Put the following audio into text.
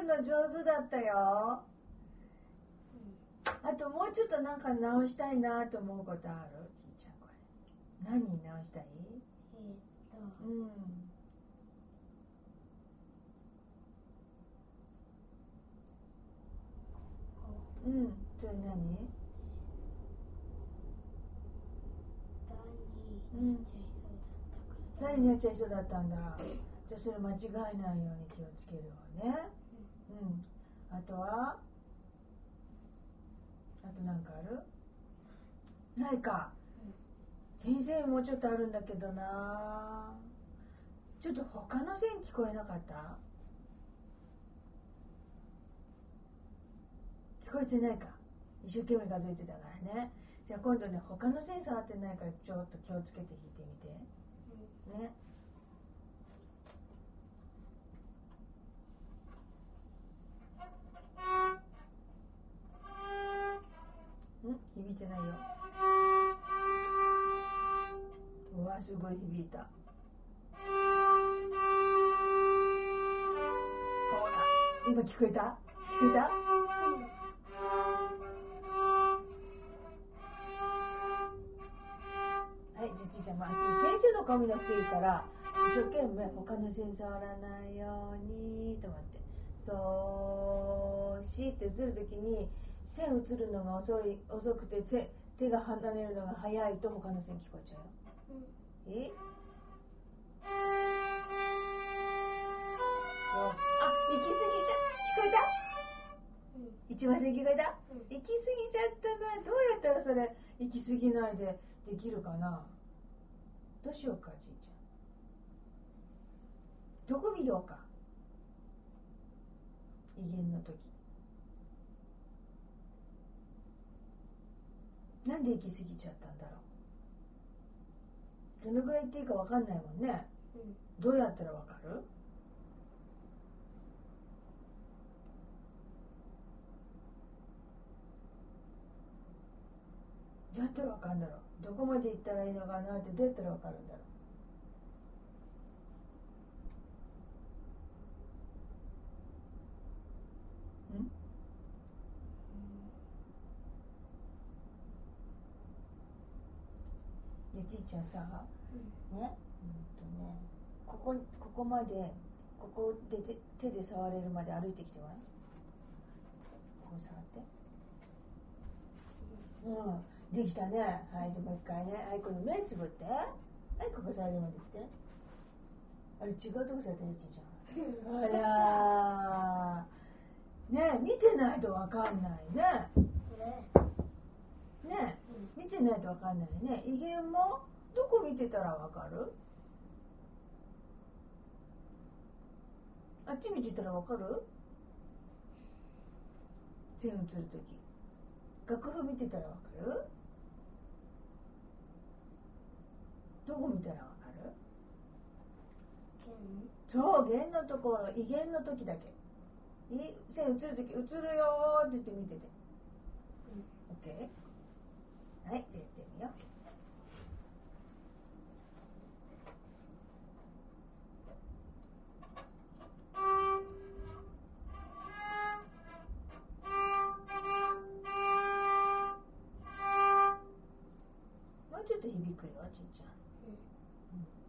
の上手だったよ。あともうちょっとなんか直したいなと思うことある？ちいちゃんこれ。何直したい？それ何？何になっちゃいそうだったんだ。じゃあそれ間違えないように気をつけるわね。あとは？あとなんかある？ないか。先生もうちょっとあるんだけどな。ちょっと他の線聞こえなかった？聞こえてないか。一生懸命数えてたからね。じゃあ今度ね、他の線触ってないからちょっと気をつけて弾いてみて。ね。響いてないよ。うわ、すごい響いた。ほら、今聞こえた？聞こえた？はい、じゃあちいちゃんも先生の髪の毛いいから一生懸命他の線触らないようにと思って、そうしって映るときに線映るのが遅くて手が離れるのが早いと他の線聞こえちゃうよ。そう、行き過ぎちゃ聞こえた？一番線聞こえた？行き過ぎちゃったな。どうやったらそれ行き過ぎないでできるかな。どうしようか、ちいちゃん。どこ見ようか。威厳の時。なんで行き過ぎちゃったんだろう。どのぐらい言っていいか分かんないもんね。どうやったら分かる？どうやったら分かるんだろう。どこまで行ったらいいのかなってどうやったら分かるんだろう。ちいちゃんさ、ね、ここまでここで手で触れるまで歩いてきてごらん。こう触って。できたね。はい、でもう一回ね。はい、この目つぶって。はい、ここ触れるまで来て。あれ違うとこ触ってるちいちゃん。あらー。ね、見てないとわかんないね。ね、見てないとわかんないね。威厳もどこ見てたらわかる？あっち見てたらわかる？線映るとき。楽譜見てたらわかる？どこ見たらわかる？そう、弦のところ、威厳のときだけ。線映るとき、映るよーって言って見てて。OK？ はい、じゃあやってみよう。もうちょっと響くよ、ちいちゃん。